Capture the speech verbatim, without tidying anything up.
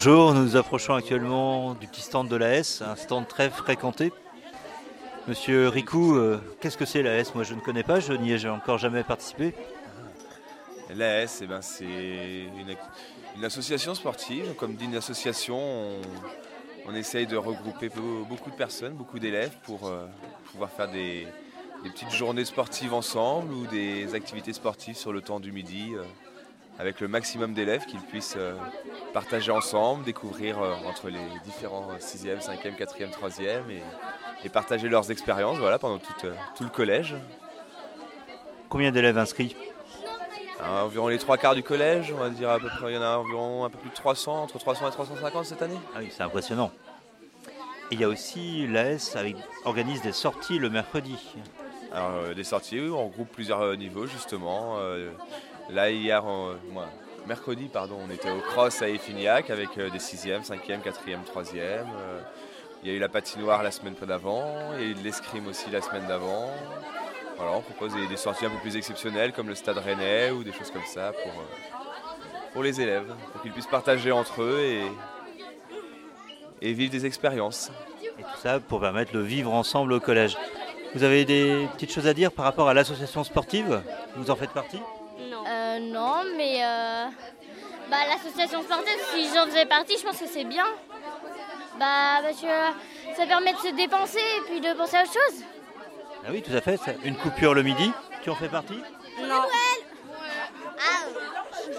Bonjour, nous nous approchons actuellement du petit stand de l'A S, un stand très fréquenté. Monsieur Ricou, euh, qu'est-ce que c'est l'A S? Moi je ne connais pas, je n'y ai encore jamais participé. L'A S, eh ben, c'est une, une association sportive. Comme dit une association, on, on essaye de regrouper beaucoup de personnes, beaucoup d'élèves pour euh, pouvoir faire des, des petites journées sportives ensemble ou des activités sportives sur le temps du midi euh, avec le maximum d'élèves qu'ils puissent euh, partager ensemble, découvrir euh, entre les différents sixième, cinquième, quatrième, troisième et, et partager leurs expériences voilà, pendant tout, euh, tout le collège. Combien d'élèves inscrits? Alors, environ les trois quarts du collège, on va dire à peu près, il y en a environ un peu plus de trois cents, entre trois cents et trois cent cinquante cette année. Ah oui, c'est impressionnant. Et il y a aussi l'A S avec, organise des sorties le mercredi. Alors euh, des sorties, oui, on regroupe plusieurs euh, niveaux justement. Euh, là hier, on- moi, mercredi pardon, on était au cross à Effignac avec euh, des sixième, cinquième, quatrième, troisième. Euh, il y a eu la patinoire la semaine d'avant, il y a eu de l'escrime aussi la semaine d'avant. Voilà, on propose des, des sorties un peu plus exceptionnelles comme le Stade Rennais ou des choses comme ça pour, euh, pour les élèves, pour qu'ils puissent partager entre eux et, et vivre des expériences. Et tout ça pour permettre le vivre ensemble au collège. Vous avez des petites choses à dire par rapport à l'association sportive? Vous en faites partie? Non. Euh, non, mais euh, bah, l'association sportive, si j'en faisais partie, je pense que c'est bien. Bah, parce que ça permet de se dépenser et puis de penser à autre chose. Ah oui, tout à fait. Une coupure le midi, tu en fais partie? Non.